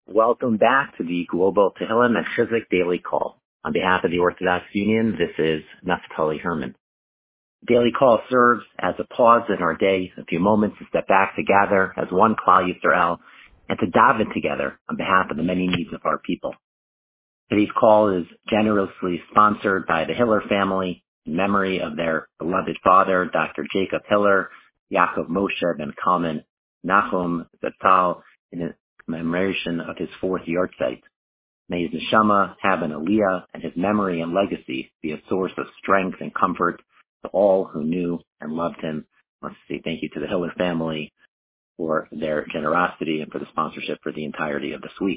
Welcome back to the Global Tehillim and Chizuk Daily Call. On behalf of the Orthodox Union, this is Naftali Herman. Daily Call serves as a pause in our day, a few moments to step back to gather as one Klal Yisrael and to daven together on behalf of the many needs of our people. Today's call is generously sponsored by the Hiller family in memory of their beloved father, Dr. Jacob Hiller, Yaakov Moshe ben Kalman, Nachum Zatzal, in commemoration of his fourth yahrzeit. May his neshama have an aliyah and his memory and legacy be a source of strength and comfort to all who knew and loved him. I want to say thank you to the Hiller family for their generosity and for the sponsorship for the entirety of this week.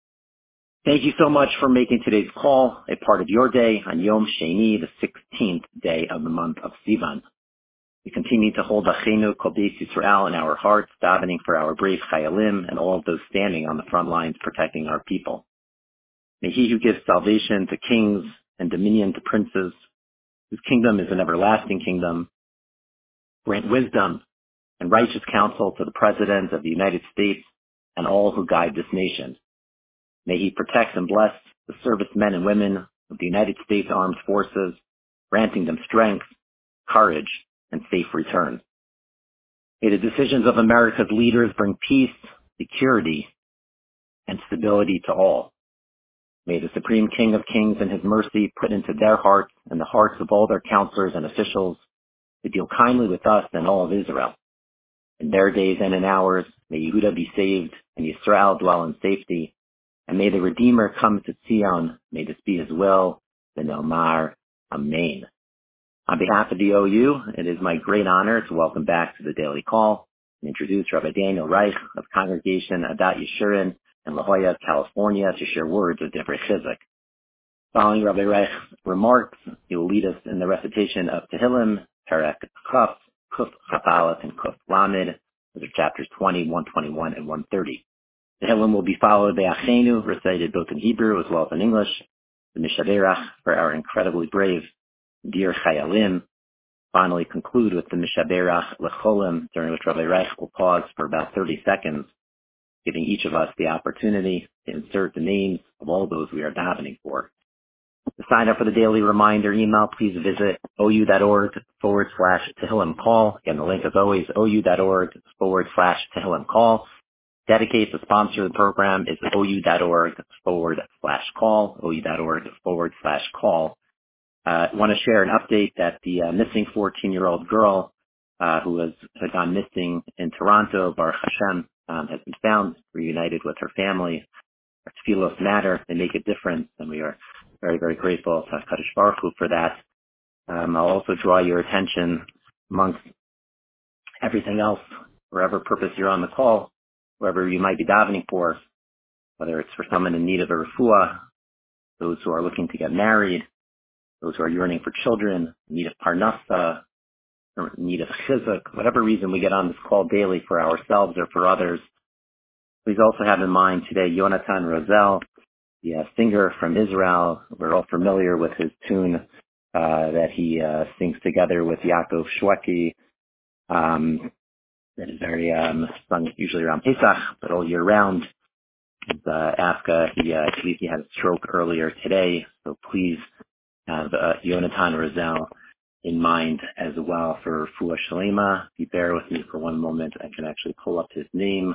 Thank you so much for making today's call a part of your day on Yom Sheni, the 16th day of the month of Sivan. We continue to hold Achenu Kol Beis Yisrael in our hearts, davening for our brave Chayalim and all of those standing on the front lines protecting our people. May he who gives salvation to kings and dominion to princes, whose kingdom is an everlasting kingdom, grant wisdom and righteous counsel to the President of the United States and all who guide this nation. May he protect and bless the servicemen and women of the United States Armed Forces, granting them strength, courage, and safe return. May the decisions of America's leaders bring peace, security, and stability to all. May the Supreme King of Kings in his mercy put into their hearts and the hearts of all their counselors and officials to deal kindly with us and all of Israel. In their days and in ours, may Yehuda be saved and Yisrael dwell in safety. And may the Redeemer come to Zion. May this be his will. V'nomar Amen. On behalf of the OU, it is my great honor to welcome back to the Daily Call and introduce Rabbi Daniel Reich of Congregation Adat Yeshurun in La Jolla, California, to share words of Divrei Chizuk. Following Rabbi Reich's remarks, he will lead us in the recitation of Tehillim, Perek Chaf, Kuf Chaf Aleph, and Kuf Lamed, which are chapters 20, 121, and 130. Tehillim will be followed by Achenu, recited both in Hebrew as well as in English, the Mishaberach for our incredibly brave dear Chayalim. Finally conclude with the Mishaberach Lecholim, during which Rabbi Reich will pause for about 30 seconds, giving each of us the opportunity to insert the names of all those we are davening for. To sign up for the daily reminder email, please visit ou.org/Tehillim call. Again, the link, as always, ou.org/Tehillim call. Dedicate to sponsor the program is ou.org/call, ou.org/call. I want to share an update that the missing 14-year-old girl who had gone missing in Toronto, Baruch Hashem, has been found, reunited with her family. Our tefillos matter. They make a difference, and we are very, very grateful to HaKadosh Baruch Hu for that. I'll also draw your attention, amongst everything else, wherever purpose you're on the call, whoever you might be davening for, whether it's for someone in need of a refuah, those who are looking to get married, those who are yearning for children, in need of parnasa, or in need of chizuk, whatever reason we get on this call daily for ourselves or for others. Please also have in mind today Yonatan Rosel, the singer from Israel. We're all familiar with his tune that he sings together with Yaakov Shweki. That is very sung usually around Pesach, but all year round. Afka, he had a stroke earlier today, so please have Yonatan Rosel in mind as well for Refuah Shalema. If you bear with me for one moment, I can actually pull up his name.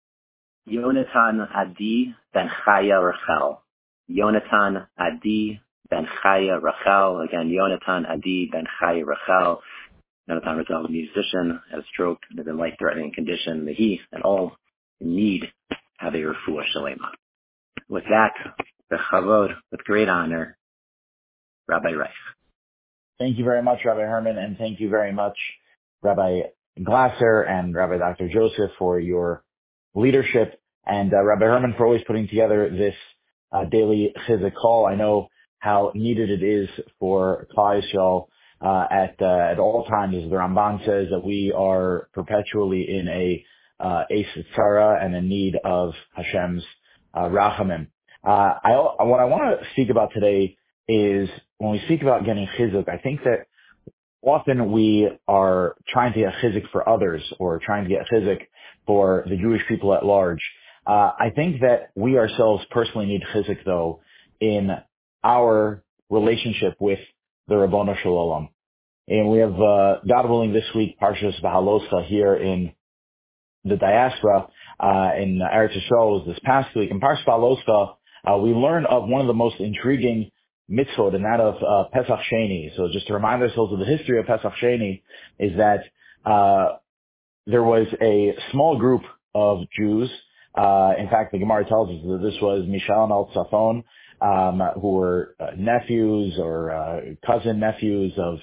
Yonatan Adi Ben Chaya Rachel. Yonatan Adi Ben Chaya Rachel. Again, Yonatan Adi Ben Chaya Rachel. Yonatan Rosel, a musician, had a stroke and is in life-threatening condition. May he and all in need have a Refuah Shalema. With that, bechavod, with great honor, Rabbi Reich. Thank you very much, Rabbi Herman, and thank you very much, Rabbi Glasser and Rabbi Dr. Joseph, for your leadership, and Rabbi Herman for always putting together this daily Chizuk call. I know how needed it is for Klal Yisrael at all times, as the Ramban says, that we are perpetually in a tzara and in need of Hashem's rachamim. What I want to speak about today is when we speak about getting chizuk, I think that often we are trying to get chizuk for others or trying to get chizuk for the Jewish people at large. I think that we ourselves personally need chizuk, though, in our relationship with the Ribbono Shel Olam. And we have, God willing, this week, Parshas Behaloska here in the diaspora, in Eretz Yisrael this past week. In Parshas Behaloska, we learn of one of the most intriguing mitzvot, and that of Pesach Sheni. So just to remind ourselves of the history of Pesach Sheni, is that there was a small group of Jews. In fact, the Gemara tells us that this was Mishael and Al-Tzafon, who were nephews or cousin nephews of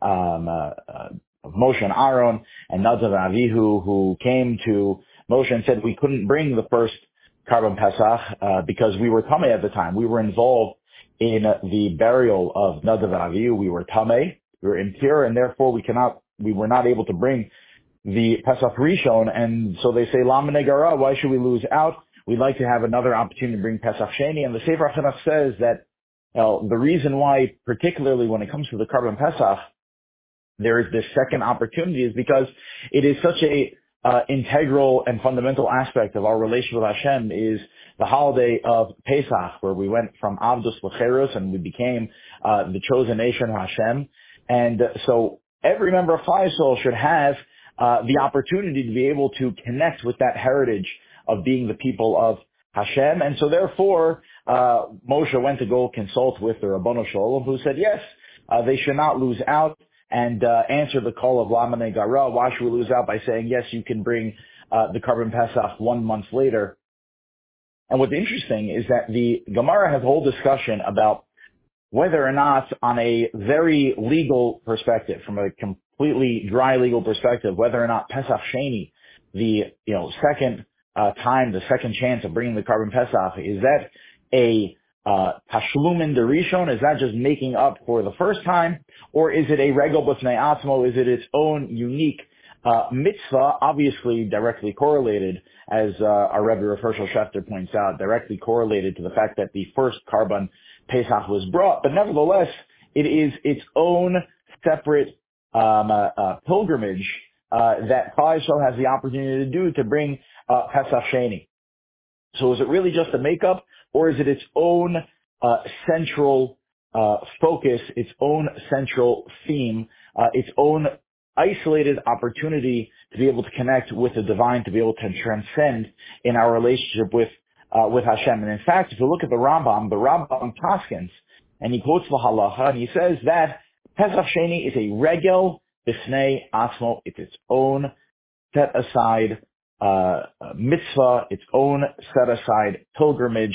Moshe and Aaron, and Nadav and Avihu, who came to Moshe and said we couldn't bring the first Karban Pesach because we were Tameh at the time. We were involved in the burial of Nadav and Avihu. We were Tameh, we were impure, and therefore we were not able to bring the Pesach Rishon. And so they say, Lama Negara, why should we lose out? We'd like to have another opportunity to bring Pesach Sheni. And the Sefer HaChanach says that the reason why, particularly when it comes to the Karban Pesach, there is this second opportunity is because it is such a integral and fundamental aspect of our relationship with Hashem is the holiday of Pesach, where we went from Avdus L'Cherus and we became the chosen nation of Hashem. And so every member of Klal Yisrael should have the opportunity to be able to connect with that heritage of being the people of Hashem. And so therefore, Moshe went to go consult with the Ribbono Shel Olam, who said, yes, they should not lose out, and answer the call of Lama Negara. Why should we lose out? By saying, yes, you can bring the Karban Pesach 1 month later. And what's interesting is that the Gemara has a whole discussion about whether or not, on a very legal perspective, from a completely dry legal perspective, whether or not Pesach Sheni, the second time, the second chance of bringing the Karban Pesach, is that a Tashlumin Derishon? Is that just making up for the first time? Or is it a Regel B'fnei Atzmo? Is it its own unique mitzvah, obviously directly correlated, as our Rebbe Rav Hershel Schefter points out, directly correlated to the fact that the first Karban Pesach was brought, but nevertheless, it is its own separate pilgrimage that Klal Yisrael has the opportunity to do to bring Pesach Sheni. So is it really just a makeup, or is it its own central focus, its own central theme, its own isolated opportunity to be able to connect with the divine, to be able to transcend in our relationship with Hashem? And in fact, if you look at the Rambam paskins, and he quotes the halacha, and he says that Pesach Sheni is a regel b'fnei atzmo. It's its own set aside mitzvah, its own set aside pilgrimage.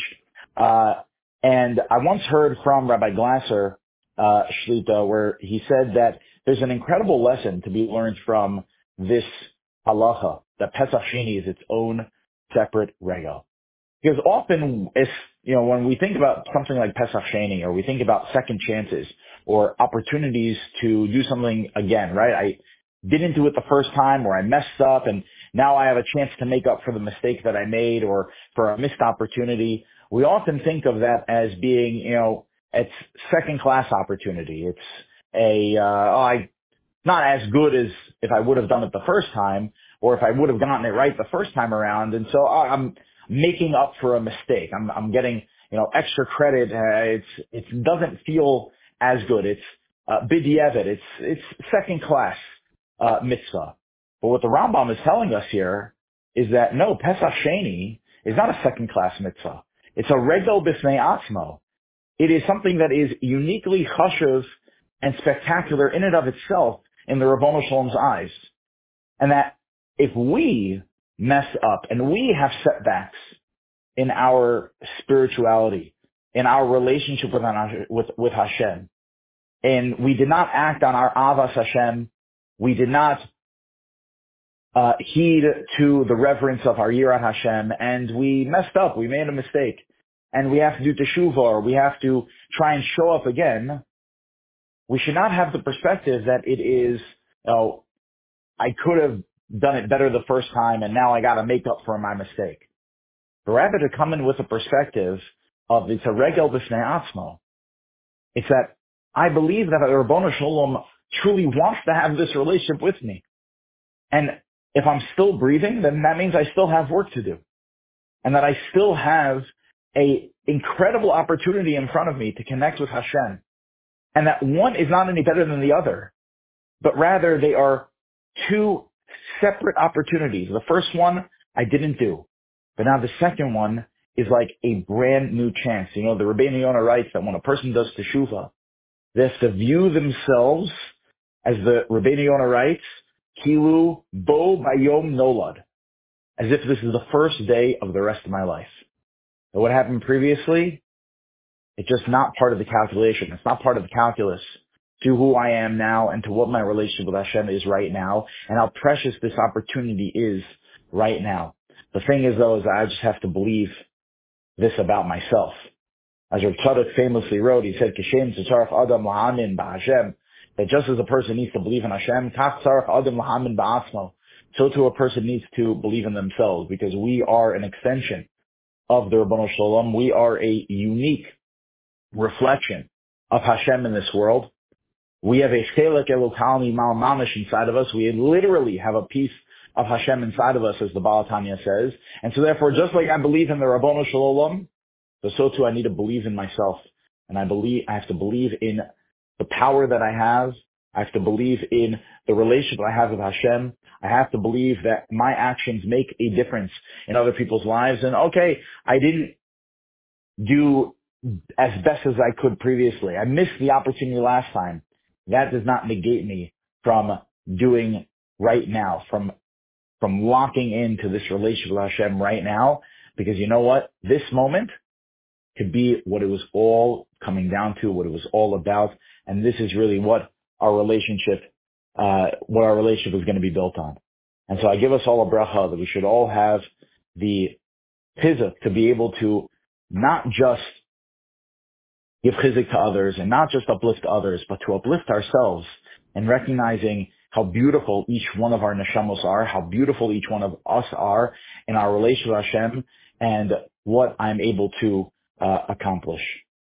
And I once heard from Rabbi Glasser Shlita, where he said that there's an incredible lesson to be learned from this halacha, that Pesach Sheni is its own separate regel. Because often, when we think about something like Pesach Sheni, or we think about second chances or opportunities to do something again, right? I didn't do it the first time, or I messed up, and now I have a chance to make up for the mistake that I made or for a missed opportunity. We often think of that as being, it's second class opportunity. It's not as good as if I would have done it the first time, or if I would have gotten it right the first time around. And so I'm making up for a mistake. I'm getting, extra credit. It doesn't feel as good. It's b'diavad. It's second class mitzvah. But what the Rambam is telling us here is that no, Pesach Sheni is not a second class mitzvah. It's a regel b'fnei atzmo. It is something that is uniquely chashuv and spectacular in and of itself in the Ribbono Shel Olam's eyes. And that if we mess up and we have setbacks in our spirituality, in our relationship with Hashem, and we did not act on our avas Hashem, we did not heed to the reverence of our yirat Hashem, and we messed up, we made a mistake, and we have to do teshuvah, or we have to try and show up again, we should not have the perspective that it is, I could have done it better the first time, and now I got to make up for my mistake. But rather to come in with a perspective of it's a regel b'fnei atzmo. It's that I believe that the Ribbono Shel Olam truly wants to have this relationship with me. And if I'm still breathing, then that means I still have work to do. and that I still have a incredible opportunity in front of me to connect with Hashem, and that one is not any better than the other, but rather they are two separate opportunities. The first one I didn't do, but now the second one is like a brand new chance. The Rabbeinu Yonah writes that when a person does teshuvah, they have to view themselves, as the Rabbeinu Yonah writes, kilu bo bayom nolad, as if this is the first day of the rest of my life. And what happened previously, it's just not part of the calculation. It's not part of the calculus to who I am now and to what my relationship with Hashem is right now and how precious this opportunity is right now. The thing is, though, is I just have to believe this about myself. As Rav Tzadok famously wrote, he said, Kishem tzarach adam lahamin ba'Hashem, that just as a person needs to believe in Hashem, kach tzarach adam lahamin ba'atzmo, so too a person needs to believe in themselves, because we are an extension of the Ribbono Shel Olam. We are a unique reflection of Hashem in this world. We have a chelek elokal mimal mamish inside of us. We literally have a piece of Hashem inside of us, as the Baal Tanya says. And so therefore, just like I believe in the Ribbono Shel Olam, so too I need to believe in myself. And I have to believe in the power that I have. I have to believe in the relationship I have with Hashem. I have to believe that my actions make a difference in other people's lives. And okay, I didn't do as best as I could previously. I missed the opportunity last time. That does not negate me from doing right now, from locking into this relationship with Hashem right now. Because you know what? This moment could be what it was all coming down to, what it was all about. And this is really what our relationship is going to be built on. And so I give us all a bracha that we should all have the chizuk to be able to not just give chizuk to others and not just uplift others, but to uplift ourselves and recognizing how beautiful each one of our neshamos are, how beautiful each one of us are in our relationship with Hashem, and what I'm able to accomplish.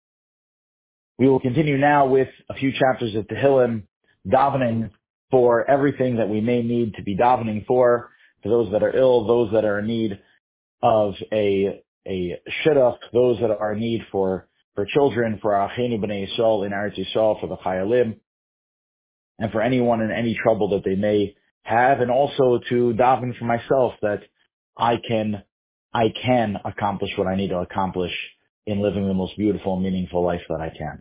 We will continue now with a few chapters of Tehillim, davening for everything that we may need to be davening for those that are ill, those that are in need of a shidduch, those that are in need for children, for Achenu B'nai Yisrael in Eretz Yisrael, for the Chayalim, and for anyone in any trouble that they may have, and also to daven for myself that I can accomplish what I need to accomplish in living the most beautiful and meaningful life that I can.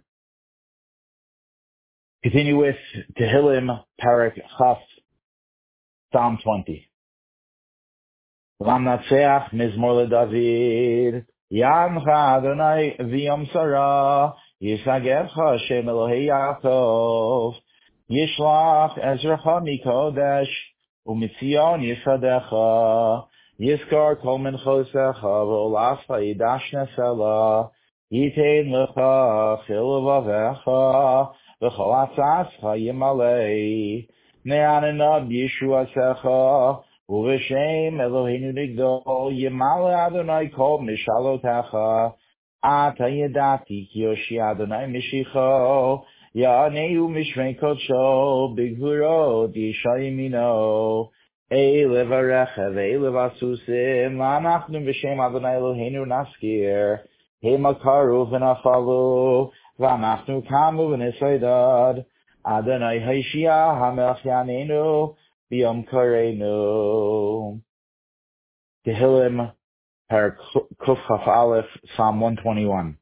Continue with Tehillim, Parak Chaf, Psalm 20. L'amnatseach mizmor leDavid, Yamcha Adonai v'yom sarah, Yisagevcha Shem Elohei Yaakov, Yishlach Ezracha mikodesh, Umitzion Yisadecha, Yiskar kol menchosecha v'olascha yidash nesela, Yitein lecha chil vavecha, v'chol atzascha yimalei, Ne'anena b'yishuasecha, Uv'shem Eloheinu nigdol, Yimale Adonai kol mishalotecha, Ata yedati ki yoshi Adonai mishicho, Ya'aneu mishrei kodsho, b'gvurot yishayimino, Levarecha ve'levasusim, La'anachnu v'shem Adonai Eloheinu naskir, Makaru v'nafalu, V'anachnu kamu v'nesaydad, Adonai Haishia HaMelech Yanenu, B'yom Kareinu. Tehillim, Parak Kuf Chaf Aleph, Psalm 121.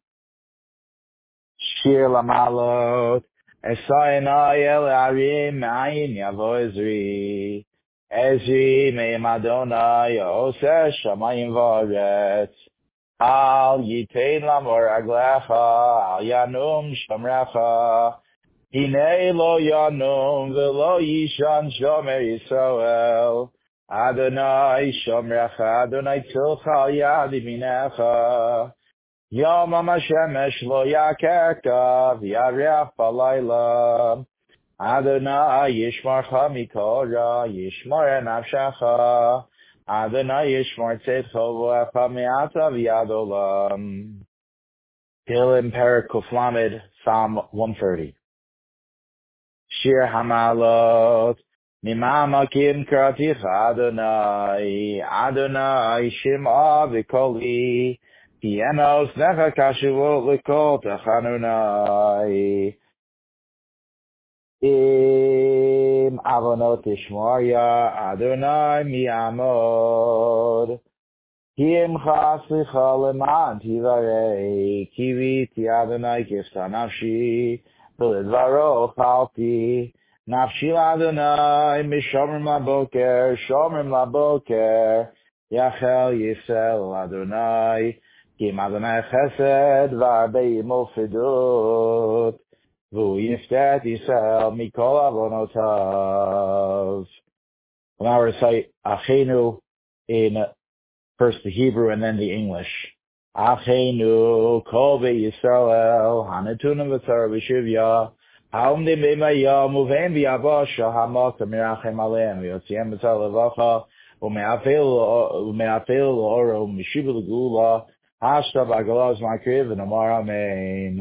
Shir Lamalot, Esayinai El Arim, Ma'ayin Yavo Ezri, Ezri Me'im Adonai, Oseh Shamayim V'aretz, Al Yitein Lamor Aglecha, Al Yanum Shamrecha, Hinei lo yanum v'lo yishan shomer Yisrael. Adonai shomrecha, Adonai tzilcha al yad yaminecha. Yom HaShemesh lo yakeka v'yareach balayla. Adonai yishmarcha mikol ra, yishmor nafshecha. Adonai yishmor tzedcha v'echa me'ata v'yad olam. Tehillim Parak Kuf Lamed, Psalm 130. Shir Hamalot, Mimamakim kraticha Adonai, Adonai Shim'a v'koli, Ki enos necha kashuvot l'kol techanunai. Im avonot tishmoria Adonai mi'amod. Kim chaslicha leman tivarei, Kiviti Adonai kifta nafshi, V'ledvaro chalti. Nafshi l'Adonai, Mishomrim laboker, Shomrim laboker, Yachel Yisrael Adonai, Kim Adonai chesed, V'arbei mofidut, V'hu yiftet Yisrael mikol avonotav. We'll now recite Achenu in first the Hebrew and then the English. Achenu kol Yisrael hanetunim v'tzara v'shivya haomdim b'mayam uveim v'yavasha hamakam mirachem aleim v'yotziim b'tzara levacha u'me'afel l'oro mishiv l'gula hashta b'agalos makriv v'nomar amen.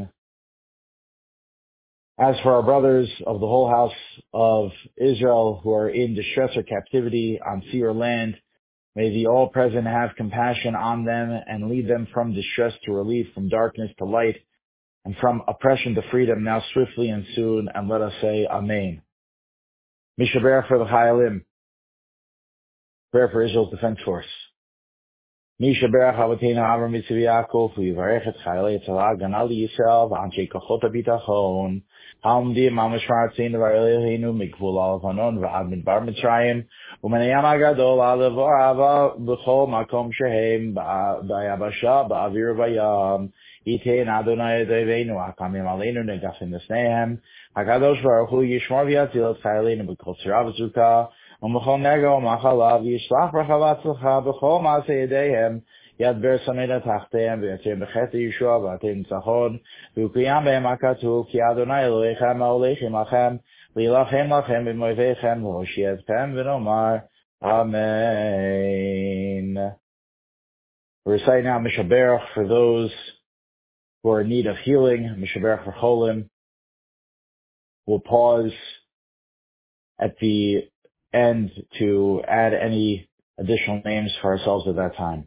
As for our brothers of the whole house of Israel who are in distress or captivity on sea or land, may the All-Present have compassion on them and lead them from distress to relief, from darkness to light, and from oppression to freedom, now swiftly and soon, and let us say Amen. Mishaber for the Chayalim, prayer for Israel's Defense Force. Mishaber Chavateinu Avram Yitzvi Yaakov, V'yivarech et Chayalei Tzala, Ganal Yisrael, V'anchei Kochot HaBitachon, Ha'omdim Ma'amashmar Tzinu V'Areleinu, Mikvul Al-Vanon, V'ad Midbar Mitzrayim, U'menayam HaGadol Alevo Ava, B'chol Makom Shehem, B'ayabasha, B'avir V'yam, Yitein Adonai Deveinu, Hakamim Aleinu, Negafim Nesnehem, HaKadosh Baruch Hu Yishmor V'yatzil et Chayaleinu, B'kol Tzirav Zukah, ומכל נגע ומחלה וישלח ברכה והצלחה בכל מעשה ידיהם ידבר סמדה תחתיהם ויוצאים בחטא ישוע ועטה ניצחון ויקוים בהם הכתוב כי אדוני אלוהיכם ההולך עמכם להילחם לכם במאויביכם להושיע אתכם ונאמר Amen. Recite now Mishaberach for those who are in need of healing, Mishaberach for Cholim. We'll pause at the and to add any additional names for ourselves at that time.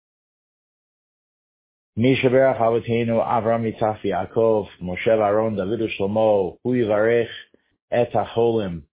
Mishaberach Avotenu Avram Yitzchak Yaakov, Moshe Aaron David Shlomo, Hu Yivarech et HaCholim.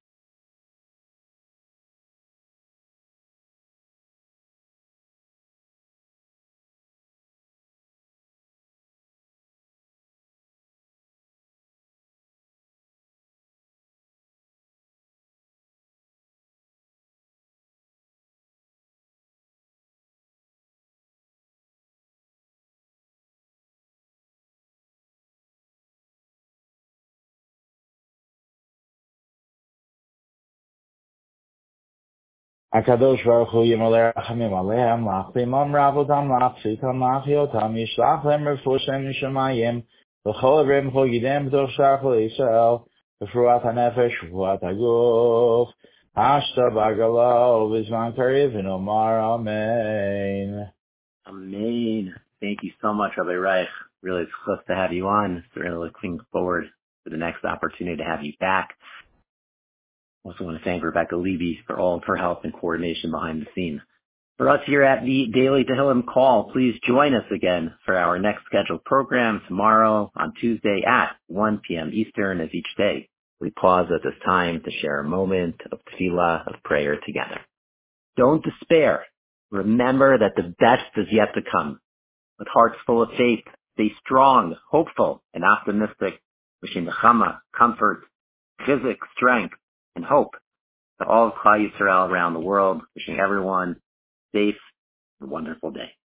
Akadosh Baruch Hu Yimalei Rachamim Aleim, Lachlimam Ravotam, Lachzitam, Lachiotam, Yishlach Lem Refushem Nishamayim, V'chol Avrim Chol Yidem B'toch Shar Chol Yisrael, V'fruat HaNefesh, V'fruat HaGuf, Hashta B'agala, V'zman Kariv, V'nomar Amen. Amen. Thank you so much, Rabbi Reich. Really, it's close to have you on. Certainly looking forward to the next opportunity to have you back. Also want to thank Rebecca Levy for all of her help and coordination behind the scenes. For us here at the Daily Tehillim Call, please join us again for our next scheduled program tomorrow on Tuesday at 1 p.m. Eastern as each day. We pause at this time to share a moment of tefillah, of prayer together. Don't despair. Remember that the best is yet to come. With hearts full of faith, stay strong, hopeful, and optimistic, wishing nechama, comfort, chizuk, strength, and hope to all of Klal Yisrael around the world, wishing everyone safe and wonderful day.